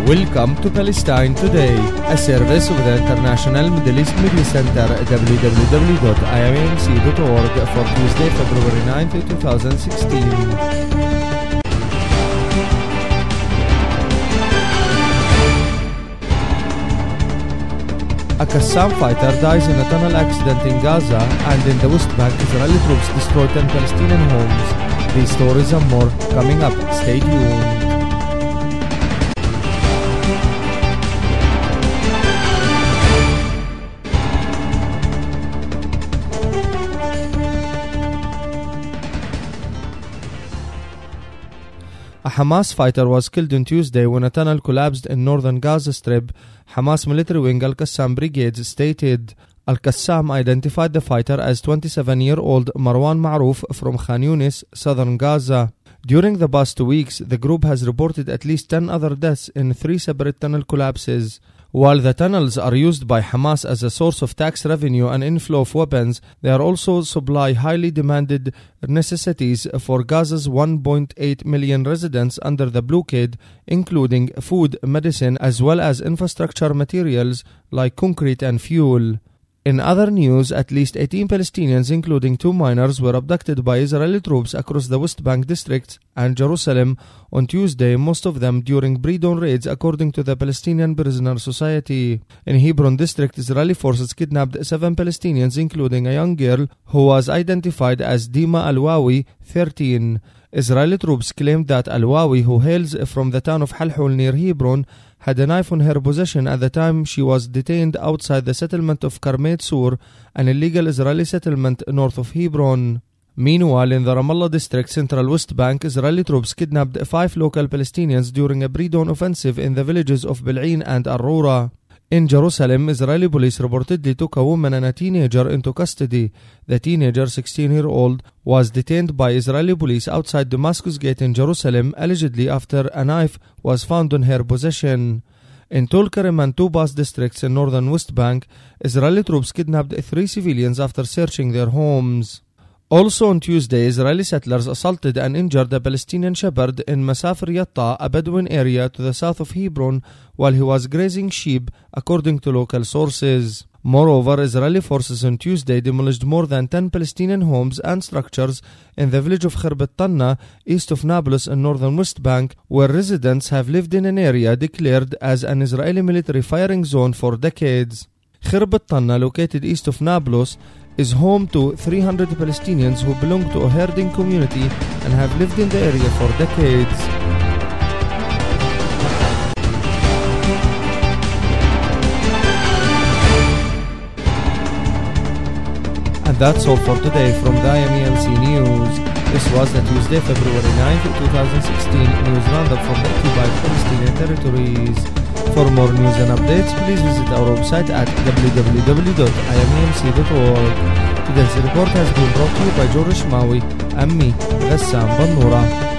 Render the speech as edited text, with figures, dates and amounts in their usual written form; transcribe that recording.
Welcome to Palestine Today, a service of the International Middle East Media Center, www.imamc.org, for Tuesday, February 9, 2016. A Qassam fighter dies in a tunnel accident in Gaza, and in the West Bank, Israeli troops destroy 10 Palestinian homes. These stories and more coming up. Stay tuned. A Hamas fighter was killed on Tuesday when a tunnel collapsed in northern Gaza Strip, Hamas military wing Al-Qassam Brigade stated. Al-Qassam identified the fighter as 27-year-old Marwan Maroof from Khan Yunis, southern Gaza. During the past 2 weeks, the group has reported at least 10 other deaths in 3 separate tunnel collapses. While the tunnels are used by Hamas as a source of tax revenue and inflow of weapons, they are also supply highly demanded necessities for Gaza's 1.8 million residents under the blockade, including food, medicine, as well as infrastructure materials like concrete and fuel. In other news, at least 18 Palestinians, including 2 minors, were abducted by Israeli troops across the West Bank districts and Jerusalem on Tuesday, most of them during pre-dawn raids, according to the Palestinian Prisoner Society. In Hebron district, Israeli forces kidnapped 7 Palestinians, including a young girl who was identified as Dima Al-Wawi, 13. Israeli troops claimed that Al-Wawi, who hails from the town of Halhul near Hebron, had a knife in her possession at the time she was detained outside the settlement of Karmet Sur, an illegal Israeli settlement north of Hebron. Meanwhile, in the Ramallah district, central West Bank, Israeli troops kidnapped 5 local Palestinians during a pre-dawn offensive in the villages of Bil'in and Arrura. In Jerusalem, Israeli police reportedly took a woman and a teenager into custody. The teenager, 16-year-old, was detained by Israeli police outside Damascus Gate in Jerusalem, allegedly after a knife was found in her possession. In Tulkarem and 2 bus districts in northern West Bank, Israeli troops kidnapped 3 civilians after searching their homes. Also on Tuesday, Israeli settlers assaulted and injured a Palestinian shepherd in Masafir Yatta, a Bedouin area to the south of Hebron, while he was grazing sheep, according to local sources. Moreover, Israeli forces on Tuesday demolished more than 10 Palestinian homes and structures in the village of Khirbet Tanna, east of Nablus in northern West Bank, where residents have lived in an area declared as an Israeli military firing zone for decades. Khirbet Tanna, located east of Nablus, is home to 300 Palestinians who belong to a herding community and have lived in the area for decades. And that's all for today from the IMEMC News. This was the Tuesday, February 9th, 2016 news roundup from the occupied Palestinian territories. For more news and updates, please visit our website at www.imemc.org. Today's report has been brought to you by George Maui and me, Ghassam Bannura.